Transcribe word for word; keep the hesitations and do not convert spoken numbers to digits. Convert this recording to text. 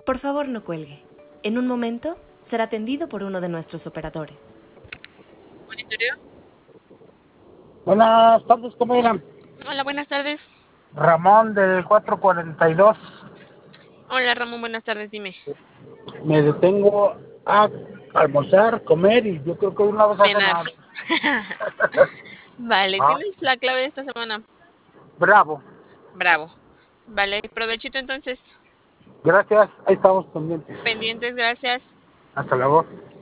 Por favor, no cuelgue. En un momento será atendido por uno de nuestros operadores. ¿Monitoreo? Buenas tardes, ¿cómo eran? Hola, buenas tardes. Ramón del cuatro cuarenta y dos. Hola, Ramón, buenas tardes, dime. Me detengo a almorzar, comer y yo creo que una vez a Cenar. cenar. Vale, Ah, ¿tienes la clave de esta semana? bravo. Bravo. Vale, provechito entonces. Gracias, ahí estamos pendientes. Pendientes, gracias. Hasta luego.